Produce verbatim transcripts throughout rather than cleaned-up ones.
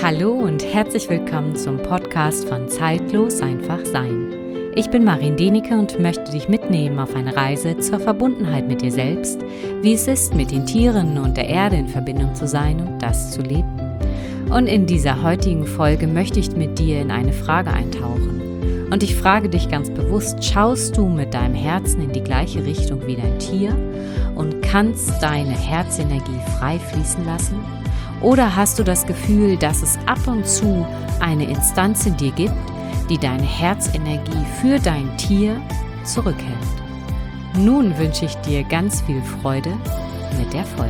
Hallo und herzlich willkommen zum Podcast von Zeitlos einfach sein. Ich bin Marin Denike und möchte dich mitnehmen auf eine Reise zur Verbundenheit mit dir selbst, wie es ist, mit den Tieren und der Erde in Verbindung zu sein und das zu leben. Und in dieser heutigen Folge möchte ich mit dir in eine Frage eintauchen. Und ich frage dich ganz bewusst, schaust du mit deinem Herzen in die gleiche Richtung wie dein Tier und kannst deine Herzenergie frei fließen lassen? Oder hast du das Gefühl, dass es ab und zu eine Instanz in dir gibt, die deine Herzenergie für dein Tier zurückhält? Nun wünsche ich dir ganz viel Freude mit der Folge.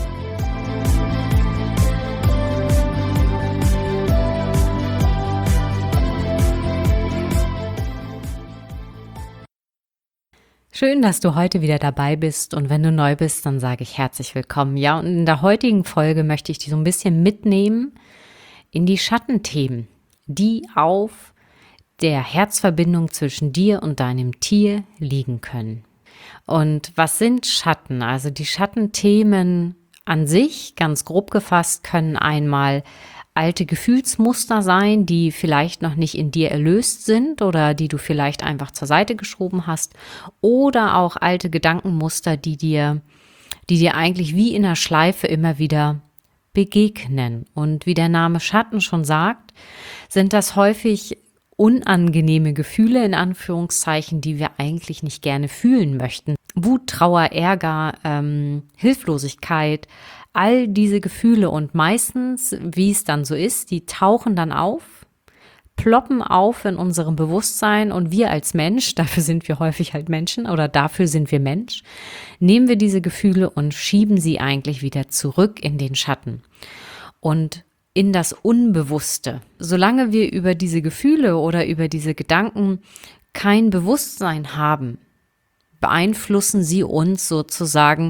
Schön, dass du heute wieder dabei bist, und wenn du neu bist, dann sage ich herzlich willkommen. Ja, und in der heutigen Folge möchte ich dich so ein bisschen mitnehmen in die Schattenthemen, die auf der Herzverbindung zwischen dir und deinem Tier liegen können. Und was sind Schatten? Also die Schattenthemen an sich, ganz grob gefasst, können einmal alte Gefühlsmuster sein, die vielleicht noch nicht in dir erlöst sind oder die du vielleicht einfach zur Seite geschoben hast, oder auch alte Gedankenmuster, die dir, die dir eigentlich wie in einer Schleife immer wieder begegnen. Und wie der Name Schatten schon sagt, sind das häufig unangenehme Gefühle, in Anführungszeichen, die wir eigentlich nicht gerne fühlen möchten. Wut, Trauer, Ärger, ähm, Hilflosigkeit, all diese Gefühle, und meistens, wie es dann so ist, die tauchen dann auf, ploppen auf in unserem Bewusstsein, und wir als Mensch, dafür sind wir häufig halt Menschen oder dafür sind wir Mensch, nehmen wir diese Gefühle und schieben sie eigentlich wieder zurück in den Schatten und in das Unbewusste. Solange wir über diese Gefühle oder über diese Gedanken kein Bewusstsein haben, beeinflussen sie uns sozusagen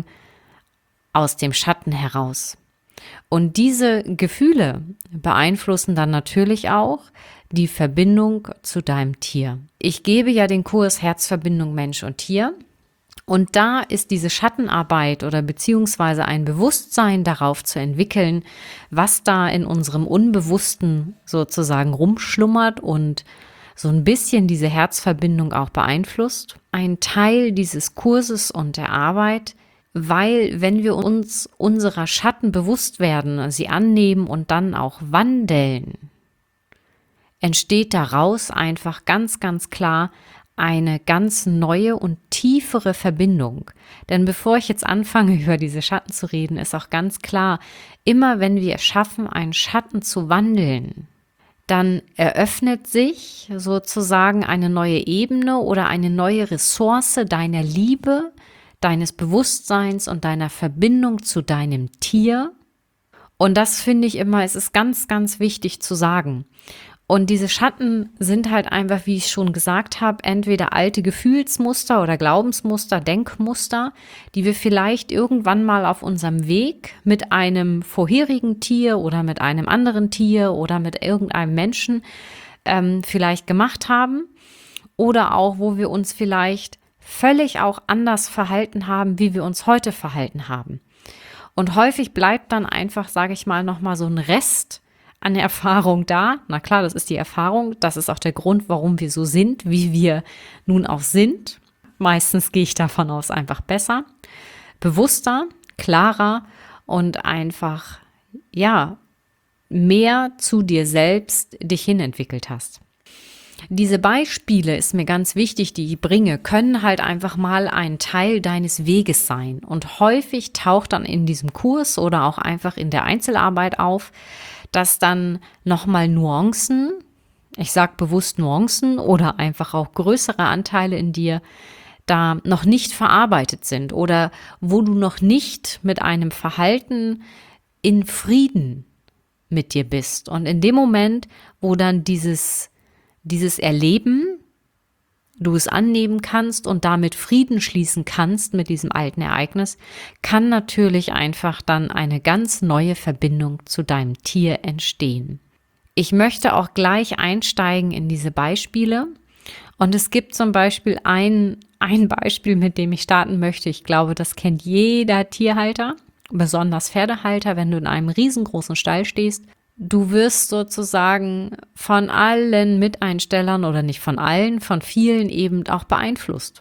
aus dem Schatten heraus. Und diese Gefühle beeinflussen dann natürlich auch die Verbindung zu deinem Tier. Ich gebe ja den Kurs Herzverbindung Mensch und Tier. Und da ist diese Schattenarbeit oder beziehungsweise ein Bewusstsein darauf zu entwickeln, was da in unserem Unbewussten sozusagen rumschlummert und so ein bisschen diese Herzverbindung auch beeinflusst. Ein Teil dieses Kurses und der Arbeit, weil wenn wir uns unserer Schatten bewusst werden, sie annehmen und dann auch wandeln, entsteht daraus einfach ganz, ganz klar eine ganz neue und tiefere Verbindung. Denn bevor ich jetzt anfange, über diese Schatten zu reden, ist auch ganz klar, immer wenn wir es schaffen, einen Schatten zu wandeln, dann eröffnet sich sozusagen eine neue Ebene oder eine neue Ressource deiner Liebe, deines Bewusstseins und deiner Verbindung zu deinem Tier. Und das finde ich immer, es ist ganz, ganz wichtig zu sagen. Und diese Schatten sind halt einfach, wie ich schon gesagt habe, entweder alte Gefühlsmuster oder Glaubensmuster, Denkmuster, die wir vielleicht irgendwann mal auf unserem Weg mit einem vorherigen Tier oder mit einem anderen Tier oder mit irgendeinem Menschen ähm, vielleicht gemacht haben, oder auch, wo wir uns vielleicht völlig auch anders verhalten haben, wie wir uns heute verhalten haben. Und häufig bleibt dann einfach, sage ich mal, nochmal so ein Rest an Erfahrung da. Na klar, das ist die Erfahrung. Das ist auch der Grund, warum wir so sind, wie wir nun auch sind. Meistens gehe ich davon aus, einfach besser, bewusster, klarer und einfach, ja, mehr zu dir selbst dich hin entwickelt hast. Diese Beispiele, ist mir ganz wichtig, die ich bringe, können halt einfach mal ein Teil deines Weges sein. Und häufig taucht dann in diesem Kurs oder auch einfach in der Einzelarbeit auf, dass dann nochmal Nuancen, ich sage bewusst Nuancen oder einfach auch größere Anteile in dir, da noch nicht verarbeitet sind oder wo du noch nicht mit einem Verhalten in Frieden mit dir bist. Und in dem Moment, wo dann dieses Dieses Erleben, du es annehmen kannst und damit Frieden schließen kannst mit diesem alten Ereignis, kann natürlich einfach dann eine ganz neue Verbindung zu deinem Tier entstehen. Ich möchte auch gleich einsteigen in diese Beispiele, und es gibt zum Beispiel ein, ein Beispiel, mit dem ich starten möchte. Ich glaube, das kennt jeder Tierhalter, besonders Pferdehalter, wenn du in einem riesengroßen Stall stehst. du wirst sozusagen von allen Miteinstellern oder nicht von allen, von vielen eben auch beeinflusst,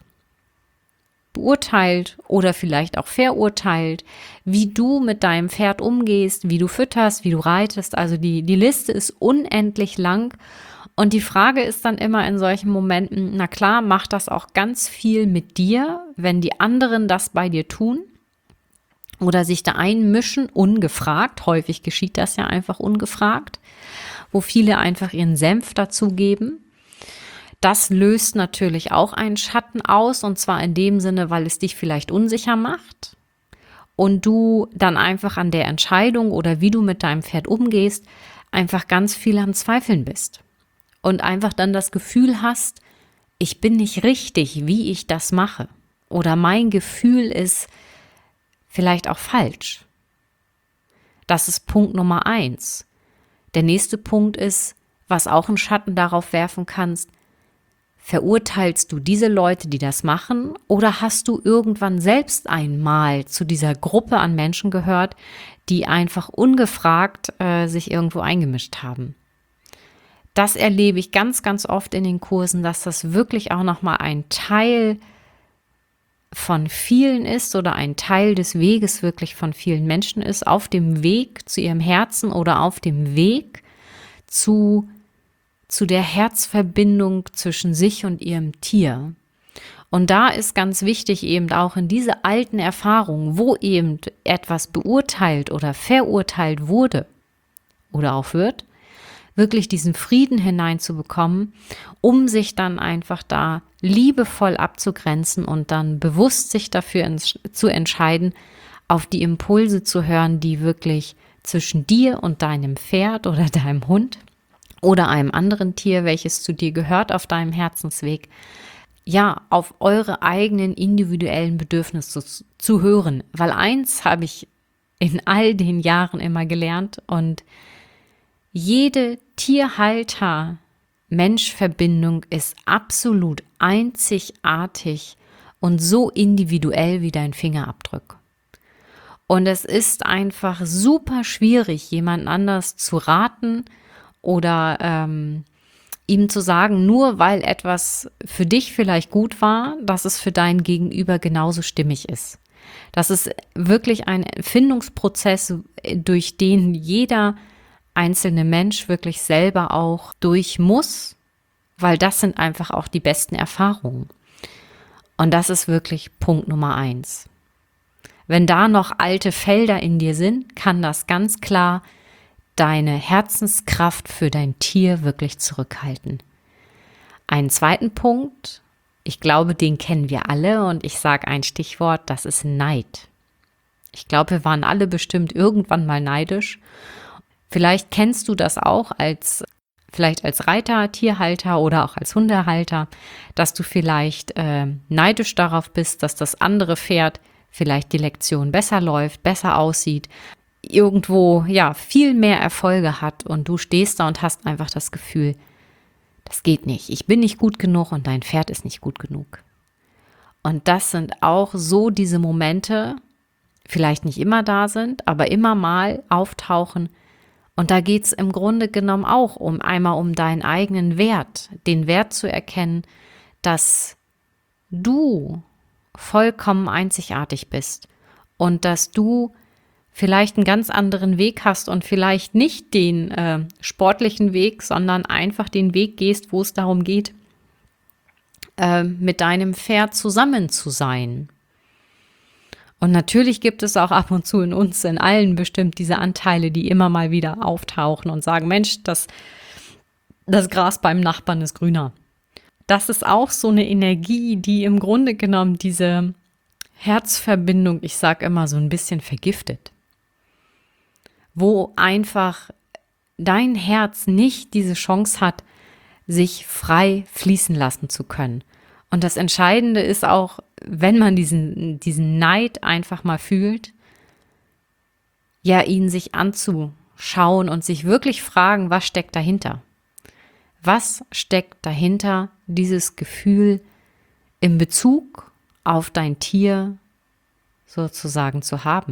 beurteilt oder vielleicht auch verurteilt, wie du mit deinem Pferd umgehst, wie du fütterst, wie du reitest. Also die, die Liste ist unendlich lang. Und die Frage ist dann immer in solchen Momenten, na klar, macht das auch ganz viel mit dir, wenn die anderen das bei dir tun oder sich da einmischen, ungefragt. Häufig geschieht das ja einfach ungefragt, wo viele einfach ihren Senf dazugeben. Das löst natürlich auch einen Schatten aus, und zwar in dem Sinne, weil es dich vielleicht unsicher macht und du dann einfach an der Entscheidung oder wie du mit deinem Pferd umgehst, einfach ganz viel am Zweifeln bist und einfach dann das Gefühl hast, ich bin nicht richtig, wie ich das mache, oder mein Gefühl ist vielleicht auch falsch. Das ist Punkt Nummer eins. Der nächste Punkt ist, was auch einen Schatten darauf werfen kannst: Verurteilst du diese Leute, die das machen, oder hast du irgendwann selbst einmal zu dieser Gruppe an Menschen gehört, die einfach ungefragt äh, sich irgendwo eingemischt haben? Das erlebe ich ganz, ganz oft in den Kursen, dass das wirklich auch nochmal ein Teil von vielen ist oder ein Teil des Weges wirklich von vielen Menschen ist, auf dem Weg zu ihrem Herzen oder auf dem Weg zu zu der Herzverbindung zwischen sich und ihrem Tier. Und da ist ganz wichtig eben auch in diese alten Erfahrungen, wo eben etwas beurteilt oder verurteilt wurde oder auch wird, wirklich diesen Frieden hineinzubekommen, um sich dann einfach da liebevoll abzugrenzen und dann bewusst sich dafür ins, zu entscheiden, auf die Impulse zu hören, die wirklich zwischen dir und deinem Pferd oder deinem Hund oder einem anderen Tier, welches zu dir gehört auf deinem Herzensweg, ja, auf eure eigenen individuellen Bedürfnisse zu, zu hören. Weil eins habe ich in all den Jahren immer gelernt, und jede Tierhalter-Mensch-Verbindung ist absolut einzigartig und so individuell wie dein Fingerabdruck. Und es ist einfach super schwierig, jemand anders zu raten oder ähm, ihm zu sagen, nur weil etwas für dich vielleicht gut war, dass es für dein Gegenüber genauso stimmig ist. Das ist wirklich ein Findungsprozess, durch den jeder einzelne Mensch wirklich selber auch durch muss, weil das sind einfach auch die besten Erfahrungen. Und das ist wirklich Punkt Nummer eins. Wenn da noch alte Felder in dir sind, kann das ganz klar deine Herzenskraft für dein Tier wirklich zurückhalten. Einen zweiten Punkt, ich glaube, den kennen wir alle, und ich sage ein Stichwort, das ist Neid. Ich glaube, wir waren alle bestimmt irgendwann mal neidisch. Vielleicht kennst du das auch als, vielleicht als Reiter, Tierhalter oder auch als Hundehalter, dass du vielleicht äh, neidisch darauf bist, dass das andere Pferd vielleicht die Lektion besser läuft, besser aussieht, irgendwo ja viel mehr Erfolge hat, und du stehst da und hast einfach das Gefühl, das geht nicht, ich bin nicht gut genug und dein Pferd ist nicht gut genug. Und das sind auch so diese Momente, vielleicht nicht immer da sind, aber immer mal auftauchen, und da geht es im Grunde genommen auch um einmal um deinen eigenen Wert, den Wert zu erkennen, dass du vollkommen einzigartig bist und dass du vielleicht einen ganz anderen Weg hast und vielleicht nicht den äh, sportlichen Weg, sondern einfach den Weg gehst, wo es darum geht, äh, mit deinem Pferd zusammen zu sein. Und natürlich gibt es auch ab und zu in uns, in allen bestimmt, diese Anteile, die immer mal wieder auftauchen und sagen, Mensch, das, das Gras beim Nachbarn ist grüner. Das ist auch so eine Energie, die im Grunde genommen diese Herzverbindung, ich sage immer, so ein bisschen vergiftet. Wo einfach dein Herz nicht diese Chance hat, sich frei fließen lassen zu können. Und das Entscheidende ist auch, wenn man diesen, diesen Neid einfach mal fühlt, ja, ihn sich anzuschauen und sich wirklich fragen, was steckt dahinter? Was steckt dahinter, dieses Gefühl in Bezug auf dein Tier sozusagen zu haben?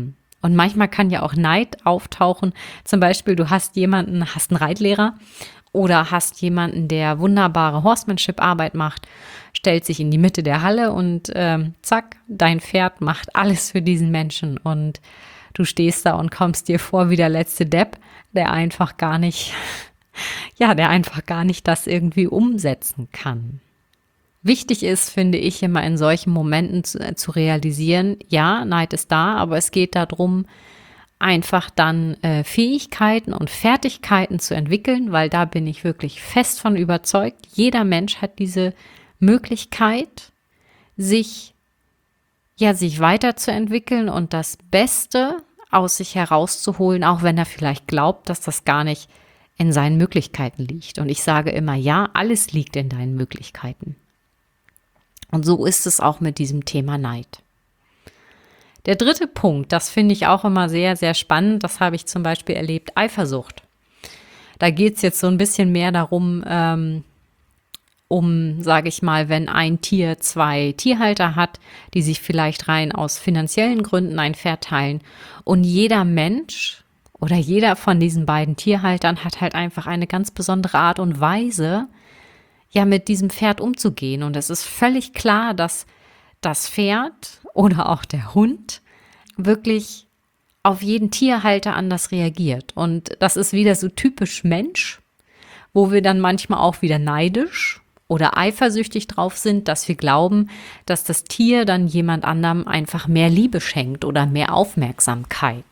Und manchmal kann ja auch Neid auftauchen. Zum Beispiel, du hast jemanden, hast einen Reitlehrer oder hast jemanden, der wunderbare Horsemanship-Arbeit macht, stellt sich in die Mitte der Halle und ähm, zack, dein Pferd macht alles für diesen Menschen. Und du stehst da und kommst dir vor wie der letzte Depp, der einfach gar nicht, ja, der einfach gar nicht das irgendwie umsetzen kann. Wichtig ist, finde ich, immer in solchen Momenten zu, zu realisieren, ja, Neid ist da, aber es geht darum, einfach dann äh, Fähigkeiten und Fertigkeiten zu entwickeln, weil da bin ich wirklich fest von überzeugt. Jeder Mensch hat diese Möglichkeit, sich, ja, sich weiterzuentwickeln und das Beste aus sich herauszuholen, auch wenn er vielleicht glaubt, dass das gar nicht in seinen Möglichkeiten liegt. Und ich sage immer, ja, alles liegt in deinen Möglichkeiten. Und so ist es auch mit diesem Thema Neid. Der dritte Punkt, das finde ich auch immer sehr, sehr spannend, das habe ich zum Beispiel erlebt, Eifersucht. Da geht es jetzt so ein bisschen mehr darum, ähm, um, sage ich mal, wenn ein Tier zwei Tierhalter hat, die sich vielleicht rein aus finanziellen Gründen ein Pferd teilen und jeder Mensch oder jeder von diesen beiden Tierhaltern hat halt einfach eine ganz besondere Art und Weise, ja, mit diesem Pferd umzugehen. Und es ist völlig klar, dass das Pferd oder auch der Hund wirklich auf jeden Tierhalter anders reagiert. Und das ist wieder so typisch Mensch, wo wir dann manchmal auch wieder neidisch oder eifersüchtig drauf sind, dass wir glauben, dass das Tier dann jemand anderem einfach mehr Liebe schenkt oder mehr Aufmerksamkeit.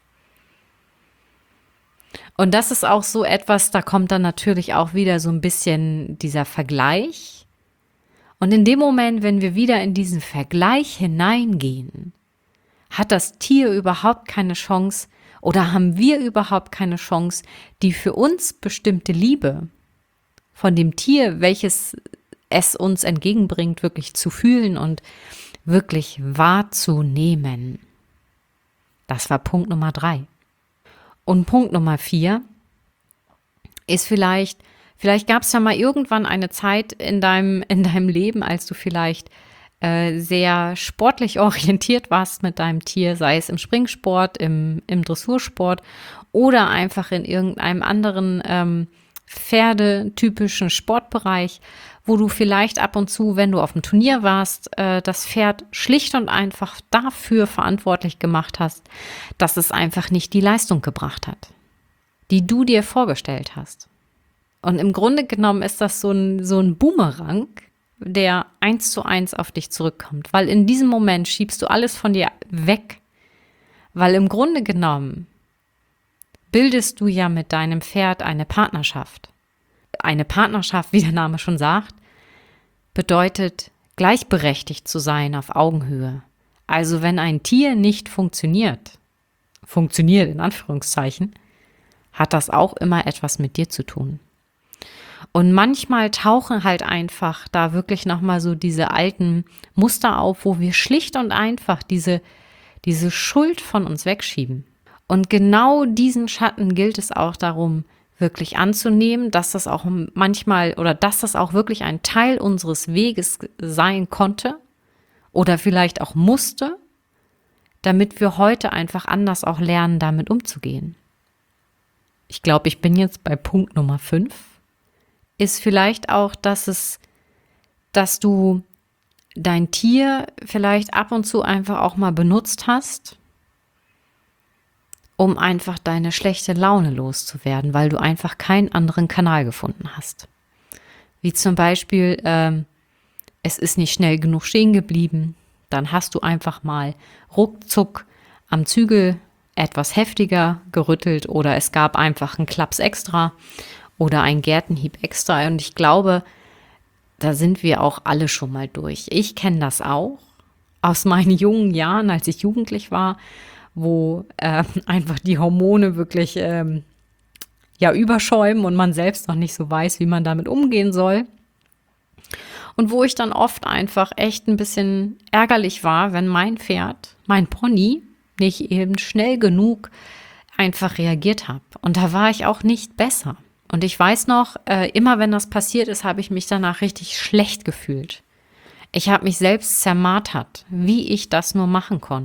Und das ist auch so etwas, da kommt dann natürlich auch wieder so ein bisschen dieser Vergleich. Und in dem Moment, wenn wir wieder in diesen Vergleich hineingehen, hat das Tier überhaupt keine Chance oder haben wir überhaupt keine Chance, die für uns bestimmte Liebe von dem Tier, welches es uns entgegenbringt, wirklich zu fühlen und wirklich wahrzunehmen. Das war Punkt Nummer drei. Und Punkt Nummer vier ist vielleicht, vielleicht gab es ja mal irgendwann eine Zeit in deinem, in deinem Leben, als du vielleicht äh, sehr sportlich orientiert warst mit deinem Tier, sei es im Springsport, im, im Dressursport oder einfach in irgendeinem anderen ähm, pferdetypischen Sportbereich, wo du vielleicht ab und zu, wenn du auf dem Turnier warst, äh, das Pferd schlicht und einfach dafür verantwortlich gemacht hast, dass es einfach nicht die Leistung gebracht hat, die du dir vorgestellt hast. Und im Grunde genommen ist das so ein, so ein Boomerang, der eins zu eins auf dich zurückkommt, weil in diesem Moment schiebst du alles von dir weg, weil im Grunde genommen bildest du ja mit deinem Pferd eine Partnerschaft. Eine Partnerschaft, wie der Name schon sagt, bedeutet, gleichberechtigt zu sein auf Augenhöhe. Also wenn ein Tier nicht funktioniert, funktioniert in Anführungszeichen, hat das auch immer etwas mit dir zu tun. Und manchmal tauchen halt einfach da wirklich nochmal so diese alten Muster auf, wo wir schlicht und einfach diese, diese Schuld von uns wegschieben. Und genau diesen Schatten gilt es auch darum, wirklich anzunehmen, dass das auch manchmal oder dass das auch wirklich ein Teil unseres Weges sein konnte oder vielleicht auch musste, damit wir heute einfach anders auch lernen, damit umzugehen. Ich glaube, ich bin jetzt bei Punkt Nummer fünf, ist vielleicht auch, dass es, dass du dein Tier vielleicht ab und zu einfach auch mal benutzt hast, um einfach deine schlechte Laune loszuwerden, weil du einfach keinen anderen Kanal gefunden hast. Wie zum Beispiel, ähm, es ist nicht schnell genug stehen geblieben, dann hast du einfach mal ruckzuck am Zügel etwas heftiger gerüttelt oder es gab einfach einen Klaps extra oder einen Gertenhieb extra. Und ich glaube, da sind wir auch alle schon mal durch. Ich kenne das auch aus meinen jungen Jahren, als ich jugendlich war, wo äh, einfach die Hormone wirklich ähm, ja überschäumen und man selbst noch nicht so weiß, wie man damit umgehen soll. Und wo ich dann oft einfach echt ein bisschen ärgerlich war, wenn mein Pferd, mein Pony, nicht eben schnell genug einfach reagiert habe. Und da war ich auch nicht besser. Und ich weiß noch, äh, immer wenn das passiert ist, habe ich mich danach richtig schlecht gefühlt. Ich habe mich selbst zermartert, wie ich das nur machen konnte.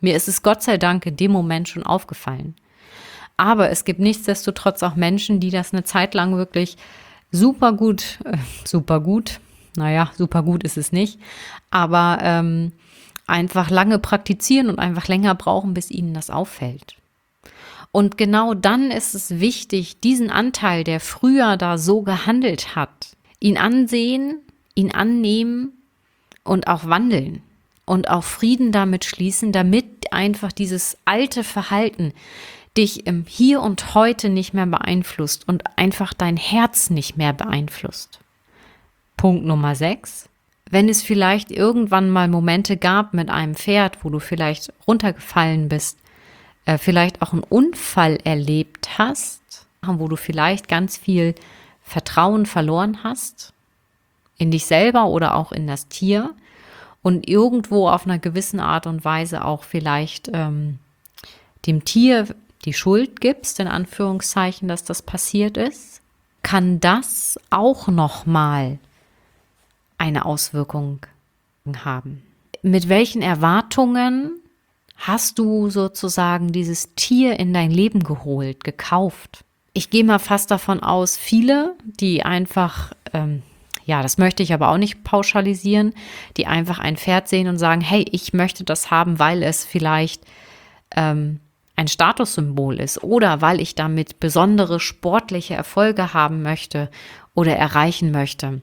Mir ist es Gott sei Dank in dem Moment schon aufgefallen. Aber es gibt nichtsdestotrotz auch Menschen, die das eine Zeit lang wirklich super gut, äh, super gut, naja, super gut ist es nicht, aber ähm, einfach lange praktizieren und einfach länger brauchen, bis ihnen das auffällt. Und genau dann ist es wichtig, diesen Anteil, der früher da so gehandelt hat, ihn ansehen, ihn annehmen und auch wandeln und auch Frieden damit schließen, damit einfach dieses alte Verhalten dich im Hier und Heute nicht mehr beeinflusst und einfach dein Herz nicht mehr beeinflusst. Punkt Nummer sechs. Wenn es vielleicht irgendwann mal Momente gab mit einem Pferd, wo du vielleicht runtergefallen bist, äh, vielleicht auch einen Unfall erlebt hast, wo du vielleicht ganz viel Vertrauen verloren hast, in dich selber oder auch in das Tier und irgendwo auf einer gewissen Art und Weise auch vielleicht ähm, dem Tier die Schuld gibst, in Anführungszeichen, dass das passiert ist, kann das auch nochmal eine Auswirkung haben. Mit welchen Erwartungen hast du sozusagen dieses Tier in dein Leben geholt, gekauft? Ich gehe mal fast davon aus, viele, die einfach, ähm, ja, das möchte ich aber auch nicht pauschalisieren, die einfach ein Pferd sehen und sagen, hey, ich möchte das haben, weil es vielleicht ähm, ein Statussymbol ist oder weil ich damit besondere sportliche Erfolge haben möchte oder erreichen möchte.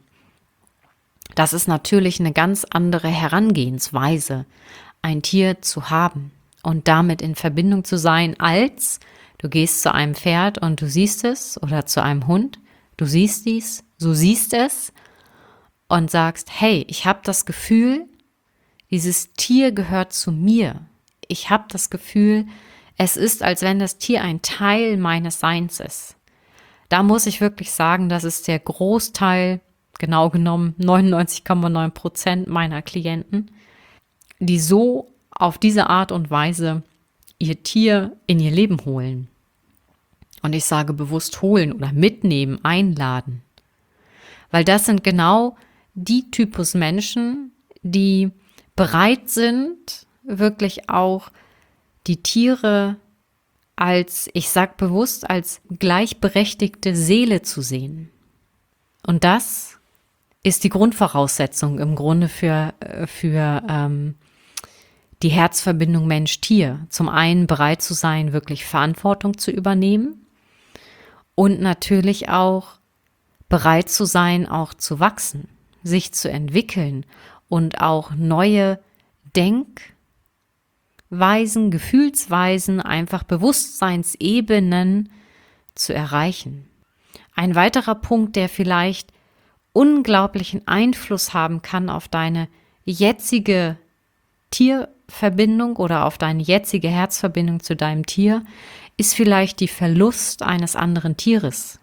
Das ist natürlich eine ganz andere Herangehensweise, ein Tier zu haben und damit in Verbindung zu sein, als du gehst zu einem Pferd und du siehst es oder zu einem Hund, du siehst dies, du siehst es und sagst, hey, ich habe das Gefühl, dieses Tier gehört zu mir. Ich habe das Gefühl, es ist, als wenn das Tier ein Teil meines Seins ist. Da muss ich wirklich sagen, das ist der Großteil, genau genommen neunundneunzig Komma neun Prozent meiner Klienten, die so auf diese Art und Weise ihr Tier in ihr Leben holen. Und ich sage bewusst holen oder mitnehmen, einladen. Weil das sind genau die Typus Menschen, die bereit sind, wirklich auch die Tiere als, ich sag bewusst, als gleichberechtigte Seele zu sehen. Und das ist die Grundvoraussetzung im Grunde für, für ähm, die Herzverbindung Mensch-Tier. Zum einen bereit zu sein, wirklich Verantwortung zu übernehmen und natürlich auch bereit zu sein, auch zu wachsen, sich zu entwickeln und auch neue Denk- Weisen, Gefühlsweisen, einfach Bewusstseinsebenen zu erreichen. Ein weiterer Punkt, der vielleicht unglaublichen Einfluss haben kann auf deine jetzige Tierverbindung oder auf deine jetzige Herzverbindung zu deinem Tier, ist vielleicht die Verlust eines anderen Tieres.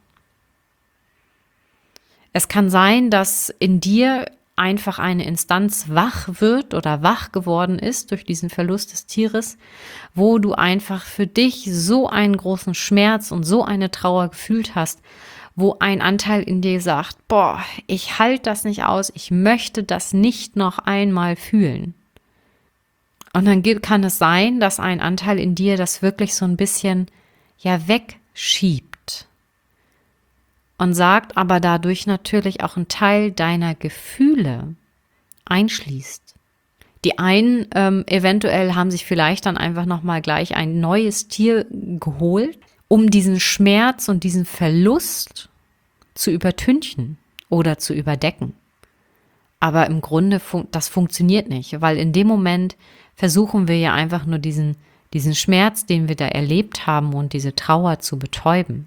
Es kann sein, dass in dir einfach eine Instanz wach wird oder wach geworden ist durch diesen Verlust des Tieres, wo du einfach für dich so einen großen Schmerz und so eine Trauer gefühlt hast, wo ein Anteil in dir sagt, boah, ich halte das nicht aus, ich möchte das nicht noch einmal fühlen. Und dann kann es sein, dass ein Anteil in dir das wirklich so ein bisschen ja wegschiebt und sagt aber dadurch natürlich auch einen Teil deiner Gefühle einschließt. Die einen ähm, eventuell haben sich vielleicht dann einfach nochmal gleich ein neues Tier geholt, um diesen Schmerz und diesen Verlust zu übertünchen oder zu überdecken. Aber im Grunde, fun- das funktioniert nicht, weil in dem Moment versuchen wir ja einfach nur diesen, diesen Schmerz, den wir da erlebt haben und diese Trauer zu betäuben.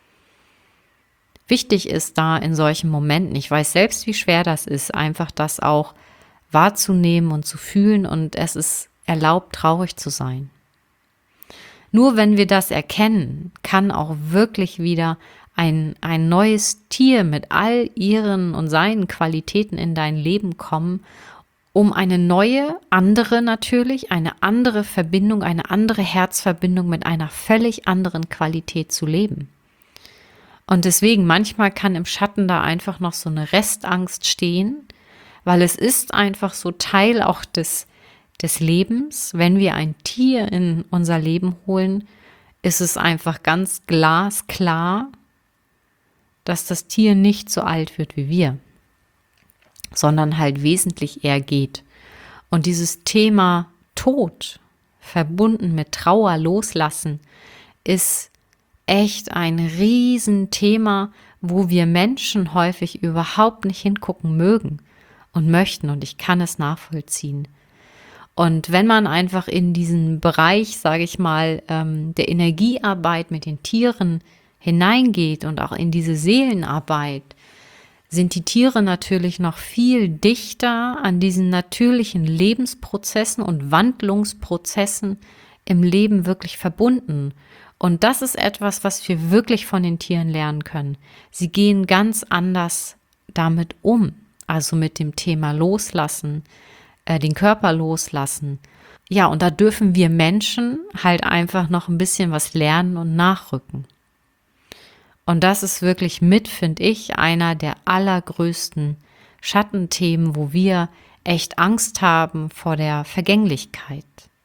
Wichtig ist da in solchen Momenten, ich weiß selbst, wie schwer das ist, einfach das auch wahrzunehmen und zu fühlen und es ist erlaubt, traurig zu sein. Nur wenn wir das erkennen, kann auch wirklich wieder ein, ein neues Tier mit all ihren und seinen Qualitäten in dein Leben kommen, um eine neue, andere natürlich, eine andere Verbindung, eine andere Herzverbindung mit einer völlig anderen Qualität zu leben. Und deswegen, manchmal kann im Schatten da einfach noch so eine Restangst stehen, weil es ist einfach so Teil auch des des Lebens. Wenn wir ein Tier in unser Leben holen, ist es einfach ganz glasklar, dass das Tier nicht so alt wird wie wir, sondern halt wesentlich eher geht. Und dieses Thema Tod, verbunden mit Trauer, Loslassen, ist echt ein Riesenthema, wo wir Menschen häufig überhaupt nicht hingucken mögen und möchten. Und ich kann es nachvollziehen. Und wenn man einfach in diesen Bereich, sage ich mal, der Energiearbeit mit den Tieren hineingeht und auch in diese Seelenarbeit, sind die Tiere natürlich noch viel dichter an diesen natürlichen Lebensprozessen und Wandlungsprozessen im Leben wirklich verbunden. Und das ist etwas, was wir wirklich von den Tieren lernen können. Sie gehen ganz anders damit um, also mit dem Thema Loslassen, äh, den Körper loslassen. Ja, und da dürfen wir Menschen halt einfach noch ein bisschen was lernen und nachrücken. Und das ist wirklich mit, finde ich, einer der allergrößten Schattenthemen, wo wir echt Angst haben vor der Vergänglichkeit.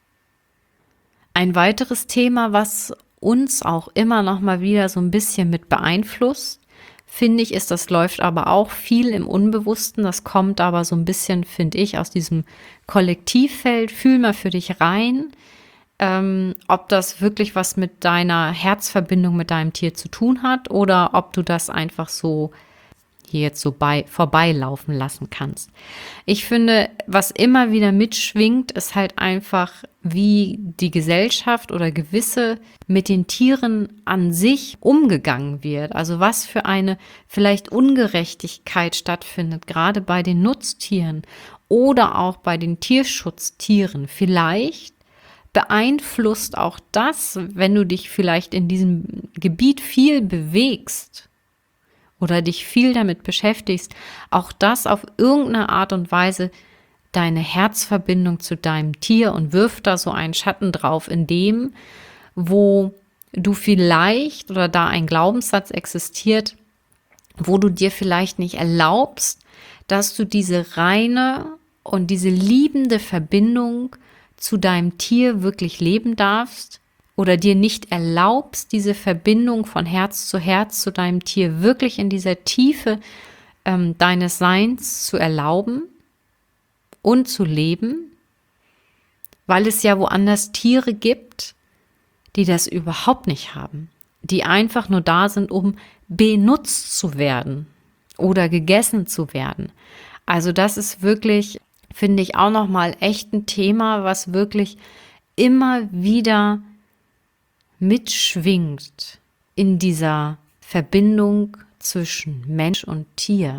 Ein weiteres Thema, was uns auch immer noch mal wieder so ein bisschen mit beeinflusst, finde ich, ist, das läuft aber auch viel im Unbewussten. Das kommt aber so ein bisschen, finde ich, aus diesem Kollektivfeld. Fühl mal für dich rein, ähm, ob das wirklich was mit deiner Herzverbindung mit deinem Tier zu tun hat oder ob du das einfach so hier jetzt so bei, vorbeilaufen lassen kannst. Ich finde, was immer wieder mitschwingt, ist halt einfach, wie die Gesellschaft oder gewisse mit den Tieren an sich umgegangen wird. Also was für eine vielleicht Ungerechtigkeit stattfindet, gerade bei den Nutztieren oder auch bei den Tierschutztieren. Vielleicht beeinflusst auch das, wenn du dich vielleicht in diesem Gebiet viel bewegst oder dich viel damit beschäftigst, auch das auf irgendeine Art und Weise deine Herzverbindung zu deinem Tier und wirft da so einen Schatten drauf, in dem, wo du vielleicht oder da ein Glaubenssatz existiert, wo du dir vielleicht nicht erlaubst, dass du diese reine und diese liebende Verbindung zu deinem Tier wirklich leben darfst oder dir nicht erlaubst, diese Verbindung von Herz zu Herz zu deinem Tier wirklich in dieser Tiefe ähm, deines Seins zu erlauben und zu leben, weil es ja woanders Tiere gibt, die das überhaupt nicht haben, die einfach nur da sind, um benutzt zu werden oder gegessen zu werden. Also das ist wirklich, finde ich, auch nochmal echt ein Thema, was wirklich immer wieder mitschwingt in dieser Verbindung zwischen Mensch und Tier.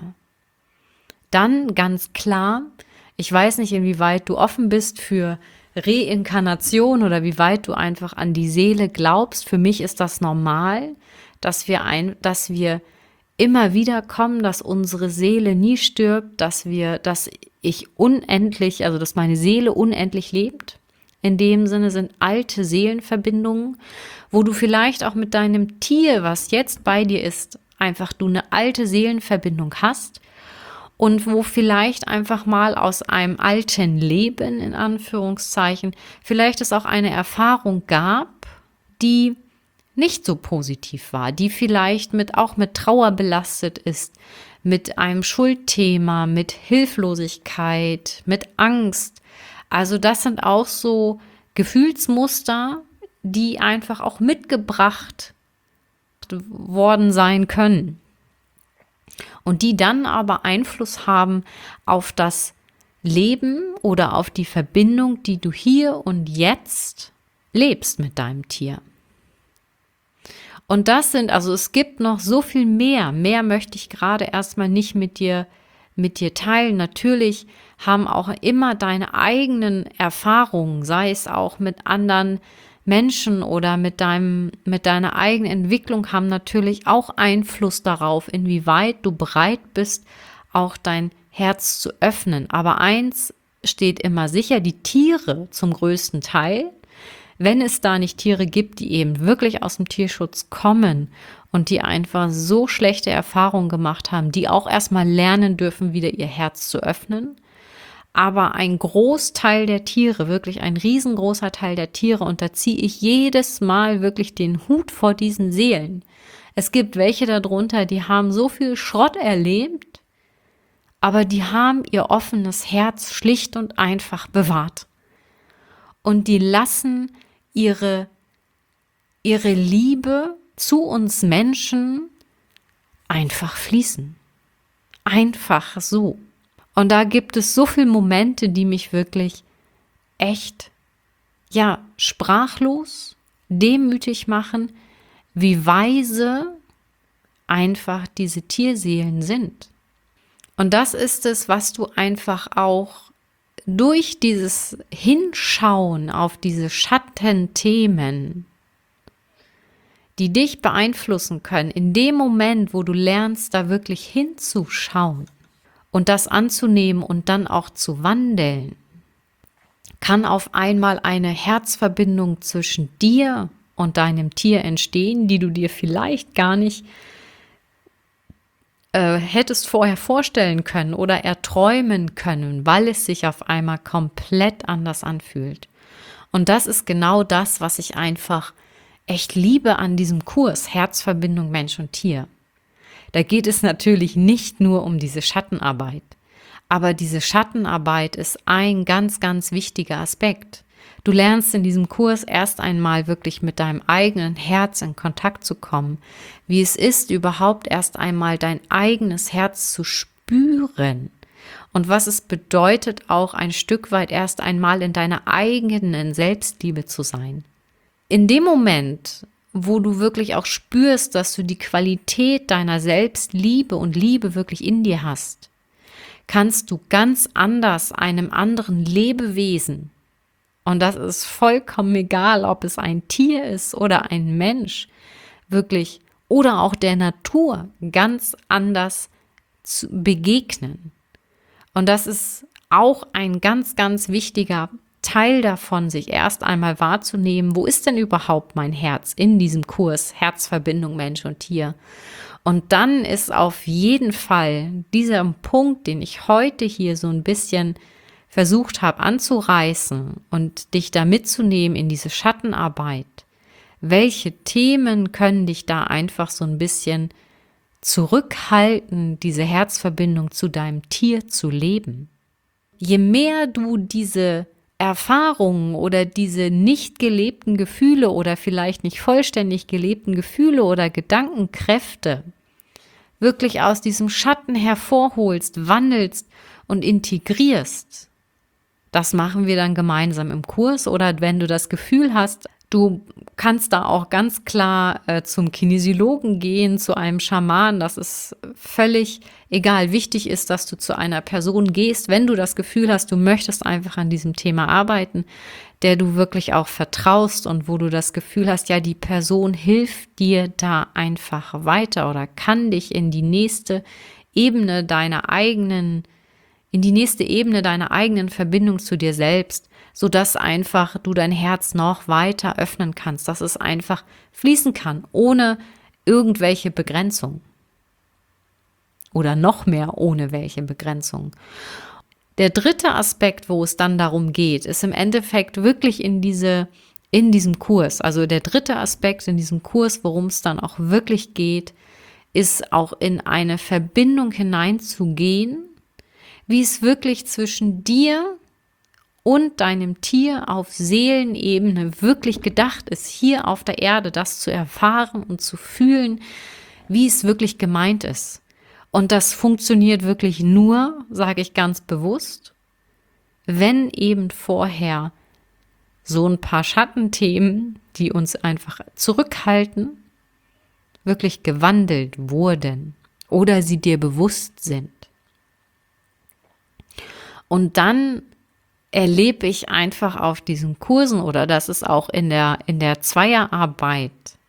Dann ganz klar, ich weiß nicht, inwieweit du offen bist für Reinkarnation oder wie weit du einfach an die Seele glaubst. Für mich ist das normal, dass wir ein, dass wir immer wieder kommen, dass unsere Seele nie stirbt, dass wir, dass ich unendlich, also dass meine Seele unendlich lebt. In dem Sinne sind alte Seelenverbindungen, wo du vielleicht auch mit deinem Tier, was jetzt bei dir ist, einfach du eine alte Seelenverbindung hast und wo vielleicht einfach mal aus einem alten Leben, in Anführungszeichen, vielleicht es auch eine Erfahrung gab, die nicht so positiv war, die vielleicht mit auch mit Trauer belastet ist, mit einem Schuldthema, mit Hilflosigkeit, mit Angst. Also das sind auch so Gefühlsmuster, die einfach auch mitgebracht worden sein können und die dann aber Einfluss haben auf das Leben oder auf die Verbindung, die du hier und jetzt lebst mit deinem Tier. Und das sind, also es gibt noch so viel mehr. Mehr möchte ich gerade erstmal nicht mit dir, mit dir teilen. Natürlich haben auch immer deine eigenen Erfahrungen, sei es auch mit anderen Menschen oder mit deinem, mit deiner eigenen Entwicklung, haben natürlich auch Einfluss darauf, inwieweit du bereit bist, auch dein Herz zu öffnen. Aber eins steht immer sicher, die Tiere zum größten Teil, wenn es da nicht Tiere gibt, die eben wirklich aus dem Tierschutz kommen und die einfach so schlechte Erfahrungen gemacht haben, die auch erstmal lernen dürfen, wieder ihr Herz zu öffnen. aber ein Großteil der Tiere, wirklich ein riesengroßer Teil der Tiere, und da ziehe ich jedes Mal wirklich den Hut vor diesen Seelen. Es gibt welche darunter, die haben so viel Schrott erlebt, aber die haben ihr offenes Herz schlicht und einfach bewahrt. Und die lassen ihre, ihre Liebe zu uns Menschen einfach fließen. Einfach so. Und da gibt es so viele Momente, die mich wirklich echt, ja, sprachlos, demütig machen, wie weise einfach diese Tierseelen sind. Und das ist es, was du einfach auch durch dieses Hinschauen auf diese Schattenthemen, die dich beeinflussen können, in dem Moment, wo du lernst, da wirklich hinzuschauen und das anzunehmen und dann auch zu wandeln, kann auf einmal eine Herzverbindung zwischen dir und deinem Tier entstehen, die du dir vielleicht gar nicht äh, hättest vorher vorstellen können oder erträumen können, weil es sich auf einmal komplett anders anfühlt. Und das ist genau das, was ich einfach echt liebe an diesem Kurs Herzverbindung Mensch und Tier. Da geht es natürlich nicht nur um diese Schattenarbeit, aber diese Schattenarbeit ist ein ganz, ganz wichtiger Aspekt. Du lernst in diesem Kurs erst einmal wirklich mit deinem eigenen Herz in Kontakt zu kommen, wie es ist, überhaupt erst einmal dein eigenes Herz zu spüren und was es bedeutet, auch ein Stück weit erst einmal in deiner eigenen Selbstliebe zu sein. In dem Moment, wo du wirklich auch spürst, dass du die Qualität deiner Selbstliebe und Liebe wirklich in dir hast, kannst du ganz anders einem anderen Lebewesen, und das ist vollkommen egal, ob es ein Tier ist oder ein Mensch, wirklich, oder auch der Natur, ganz anders zu begegnen. Und das ist auch ein ganz, ganz wichtiger Teil davon, sich erst einmal wahrzunehmen, wo ist denn überhaupt mein Herz in diesem Kurs Herzverbindung Mensch und Tier? Und dann ist auf jeden Fall dieser Punkt, den ich heute hier so ein bisschen versucht habe anzureißen und dich da mitzunehmen in diese Schattenarbeit. Welche Themen können dich da einfach so ein bisschen zurückhalten, diese Herzverbindung zu deinem Tier zu leben? Je mehr du diese Erfahrungen oder diese nicht gelebten Gefühle oder vielleicht nicht vollständig gelebten Gefühle oder Gedankenkräfte wirklich aus diesem Schatten hervorholst, wandelst und integrierst, das machen wir dann gemeinsam im Kurs. Oder wenn du das Gefühl hast, du kannst da auch ganz klar äh, zum Kinesiologen gehen, zu einem Schaman, das ist völlig egal. Wichtig ist, dass du zu einer Person gehst, wenn du das Gefühl hast, du möchtest einfach an diesem Thema arbeiten, der du wirklich auch vertraust und wo du das Gefühl hast, ja, die Person hilft dir da einfach weiter oder kann dich in die nächste Ebene deiner eigenen in die nächste Ebene deiner eigenen Verbindung zu dir selbst, sodass einfach du dein Herz noch weiter öffnen kannst, dass es einfach fließen kann, ohne irgendwelche Begrenzung. Oder noch mehr ohne welche Begrenzung. Der dritte Aspekt, wo es dann darum geht, ist im Endeffekt wirklich in diese, in diesem Kurs. Also der dritte Aspekt in diesem Kurs, worum es dann auch wirklich geht, ist auch in eine Verbindung hineinzugehen, wie es wirklich zwischen dir und deinem Tier auf Seelenebene wirklich gedacht ist, hier auf der Erde das zu erfahren und zu fühlen, wie es wirklich gemeint ist. Und das funktioniert wirklich nur, sage ich ganz bewusst, wenn eben vorher so ein paar Schattenthemen, die uns einfach zurückhalten, wirklich gewandelt wurden oder sie dir bewusst sind. Und dann erlebe ich einfach auf diesen Kursen, oder das ist auch in der, in der Zweierarbeit,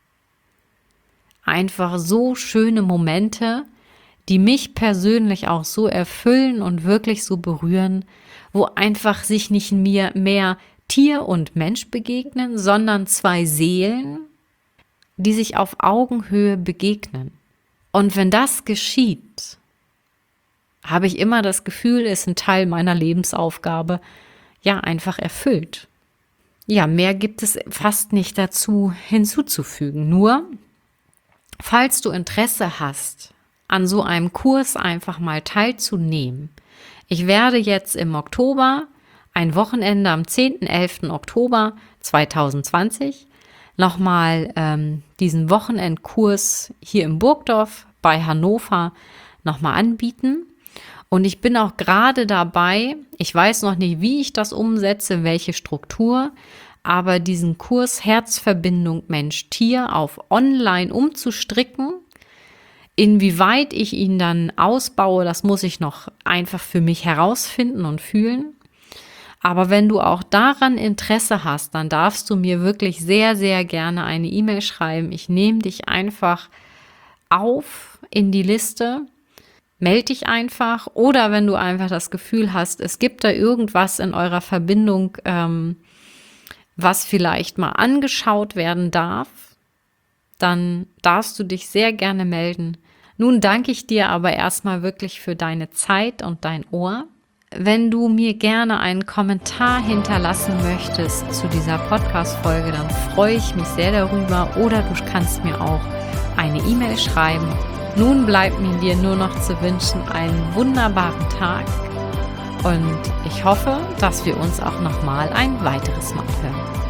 einfach so schöne Momente, die mich persönlich auch so erfüllen und wirklich so berühren, wo einfach sich nicht mehr, mehr Tier und Mensch begegnen, sondern zwei Seelen, die sich auf Augenhöhe begegnen. Und wenn das geschieht, habe ich immer das Gefühl, ist ein Teil meiner Lebensaufgabe, ja, einfach erfüllt. Ja, mehr gibt es fast nicht dazu hinzuzufügen. Nur, falls du Interesse hast, an so einem Kurs einfach mal teilzunehmen. Ich werde jetzt im Oktober, ein Wochenende am zehnten elften Oktober zweitausendzwanzig, nochmal ähm, diesen Wochenendkurs hier im Burgdorf bei Hannover nochmal anbieten. Und ich bin auch gerade dabei, ich weiß noch nicht, wie ich das umsetze, welche Struktur, aber diesen Kurs Herzverbindung Mensch-Tier auf online umzustricken. Inwieweit ich ihn dann ausbaue, das muss ich noch einfach für mich herausfinden und fühlen. Aber wenn du auch daran Interesse hast, dann darfst du mir wirklich sehr, sehr gerne eine E-Mail schreiben. Ich nehme dich einfach auf in die Liste. Meld dich einfach. Oder wenn du einfach das Gefühl hast, es gibt da irgendwas in eurer Verbindung, ähm, was vielleicht mal angeschaut werden darf, dann darfst du dich sehr gerne melden. Nun danke ich dir aber erstmal wirklich für deine Zeit und dein Ohr. Wenn du mir gerne einen Kommentar hinterlassen möchtest zu dieser Podcast-Folge, dann freue ich mich sehr darüber. Oder du kannst mir auch eine E-Mail schreiben. Nun bleibt mir dir nur noch zu wünschen einen wunderbaren Tag. Und ich hoffe, dass wir uns auch noch mal ein weiteres Mal hören.